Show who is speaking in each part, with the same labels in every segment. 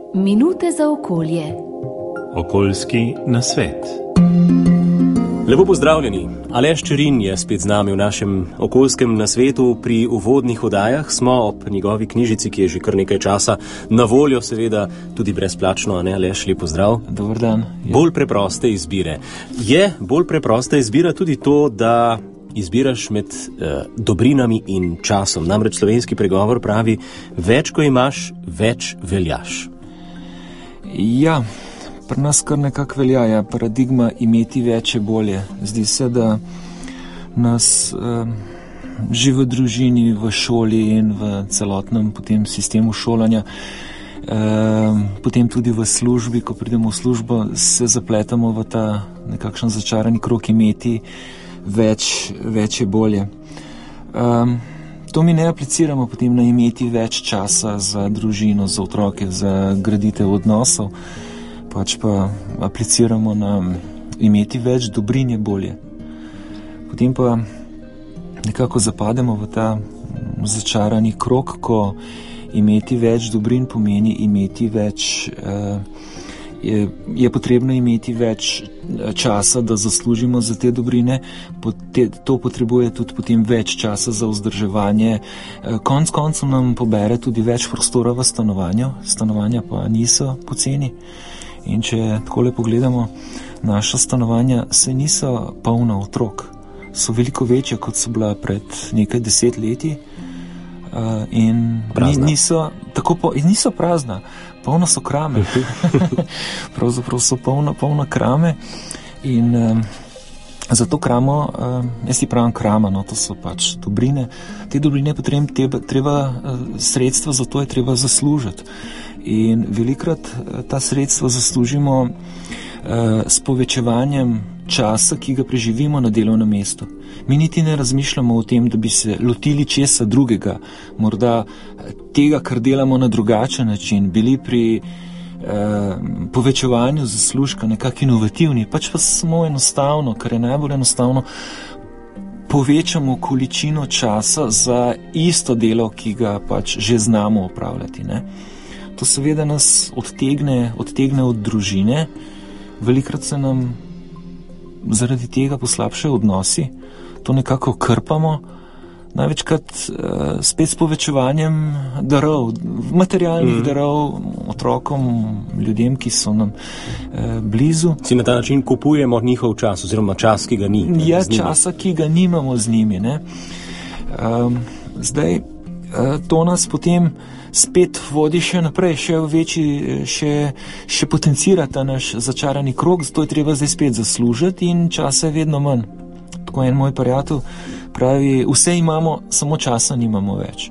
Speaker 1: Minute za okolje.
Speaker 2: Okoljski nasvet. Lepo pozdravljeni. Aleš Čerin je spet z nami v našem okoljskem nasvetu. Pri uvodnih oddajah smo ob njegovi knjižici, ki je že kar nekaj časa na voljo, seveda tudi brezplačno, a ne, Aleš, lep pozdrav.
Speaker 3: Dober dan.
Speaker 2: Bolj preproste izbire. Je bolj preprosta izbira tudi to, da izbiraš med dobrinami in časom. Namreč slovenski pregovor pravi, več ko imaš, več veljaš.
Speaker 3: Ja, pri nas kar nekako velja, paradigma imeti več je bolje. Zdi se, da nas že v družini, v šoli in v celotnem potem sistemu šolanja, potem tudi v službi, ko pridemo v službo, se zapletamo v ta nekakšen začarani krog imeti več je bolje. To mi ne apliciramo potem na imeti več časa za družino, za otroke, za graditev odnosov, pač pa apliciramo na imeti več dobrin je bolje. Potem pa nekako zapademo v ta začarani krog, ko imeti več dobrin pomeni imeti več, je potrebno imeti več časa, da zaslužimo za te dobrine, to potrebuje tudi potem več časa za vzdrževanje. Konec koncev nam pobere tudi več prostora v stanovanju, stanovanja pa niso poceni. In če takole pogledamo, naša stanovanja se niso polna otrok, so veliko večja, kot so bila pred nekaj 10 leti. In niso prazna, polno so krame. Pravzaprav so polno krame in za to kramo, jaz ti pravim krama, to so pač dobrine. Te dobrine potem treba sredstva, za to je treba zaslužiti. In velikrat ta sredstva zaslužimo s povečevanjem časa, ki ga preživimo na delovnem mestu. Mi niti ne razmišljamo o tem, da bi se lotili česa drugega, morda tega, kar delamo na drugačen način, bili pri povečevanju zaslužka nekako inovativni, pač pa samo enostavno, kar je najbolj enostavno, povečamo količino časa za isto delo, ki ga pač že znamo opravljati, ne. To seveda nas odtegne od družine, velikrat se nam zaradi tega poslabšajo odnosi, to nekako krpamo, največkrat spet s povečevanjem darov, materialnih darov otrokom, ljudem, ki so nam blizu.
Speaker 2: Si na ta način kupujemo njihov čas, oziroma čas, ki ga ni.
Speaker 3: Ja, časa, ki ga nimamo z njimi, ne. Zdaj, to nas potem spet vodi še naprej, še potencira ta naš začarani krog, zato je treba zdaj spet zaslužiti in časa je vedno manj. Tako en moj prijatelj pravi, vse imamo, samo časa nimamo več.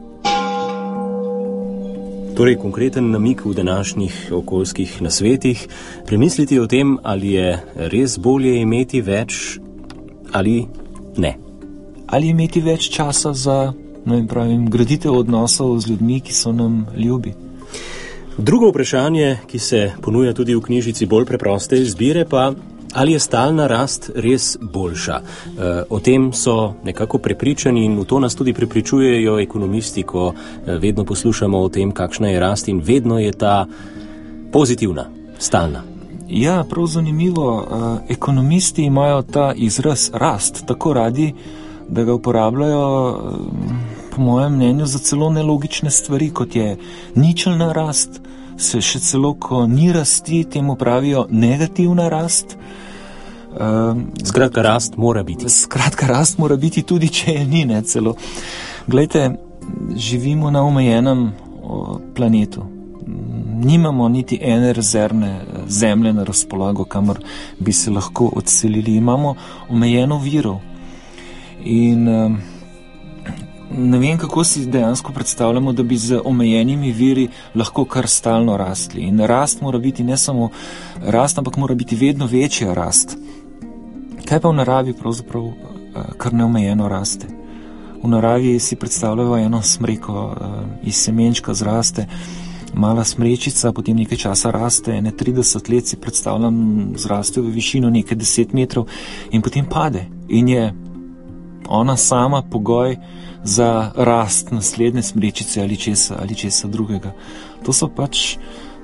Speaker 2: Torej, konkreten namik v današnjih okoljskih nasvetih, premisliti o tem, ali je res bolje imeti več ali ne.
Speaker 3: Ali imeti več časa za graditev odnosov z ljudmi, ki so nam ljubi.
Speaker 2: Drugo vprašanje, ki se ponuja tudi v knjižici Bolj preproste izbire, pa ali je stalna rast res boljša? O tem so nekako prepričani in v to nas tudi prepričujejo ekonomisti, ko vedno poslušamo o tem, kakšna je rast in vedno je ta pozitivna, stalna.
Speaker 3: Ja, prav zanimivo. Ekonomisti imajo ta izraz rast tako radi, da ga uporabljajo, po mojem mnenju, za celo nelogične stvari, kot je ničelna rast, se še celo, ko ni rasti, temu pravijo negativna rast.
Speaker 2: Skratka, rast mora biti.
Speaker 3: Rast mora biti tudi, če je ni, ne celo. Glejte, živimo na omejenem planetu. Nimamo niti ene rezervne zemlje na razpolago, kamor bi se lahko odselili. Imamo omejeno virov. In ne vem, kako si dejansko predstavljamo, da bi z omejenimi viri lahko kar stalno rastli. In rast mora biti ne samo rast, ampak mora biti vedno večja rast. Kaj pa v naravi pravzaprav kar neomejeno raste? V naravi si predstavljajo eno smreko, iz semenčka zraste, mala smrečica, potem nekaj časa raste, 30 let si predstavljam, zraste v višino nekaj 10 metrov in potem pade. In je ona sama pogoj za rast naslednje smrečice ali česa drugega. To so pač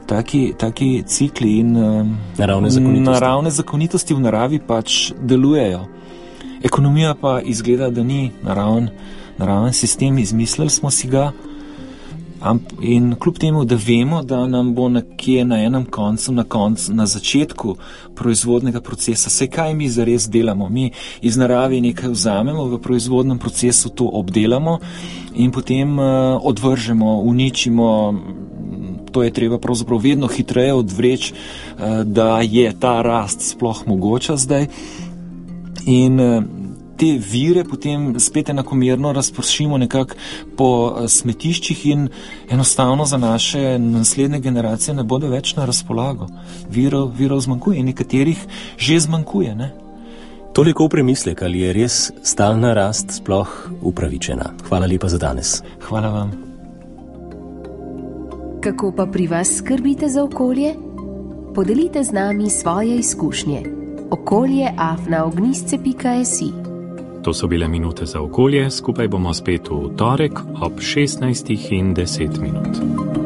Speaker 3: taki cikli in
Speaker 2: naravne
Speaker 3: zakonitosti v naravi pač delujejo. Ekonomija pa izgleda, da ni naraven sistem, izmislili smo si ga. In kljub temu, da vemo, da nam bo nekje na enem koncu, na začetku proizvodnega procesa, vse kaj mi zares delamo, mi iz narave nekaj vzamemo, v proizvodnem procesu to obdelamo in potem odvržemo, uničimo. To je treba pravzaprav vedno hitreje odvreči, da je ta rast sploh mogoča zdaj. In te vire potem spet enakomerno razpršimo nekako po smetiščih in enostavno za naše naslednje generacije ne bodo več na razpolago. Virov zmanjkuje in nekaterih že zmanjkuje, ne?
Speaker 2: Toliko v premislek, ali je res stalna rast sploh upravičena. Hvala lepa za danes.
Speaker 3: Hvala vam.
Speaker 1: Kako pa pri vas skrbite za okolje? Podelite z nami svoje izkušnje. okolje@ognisce.si.
Speaker 4: To so bile minute za okolje, skupaj bomo spet v torek ob 16:10.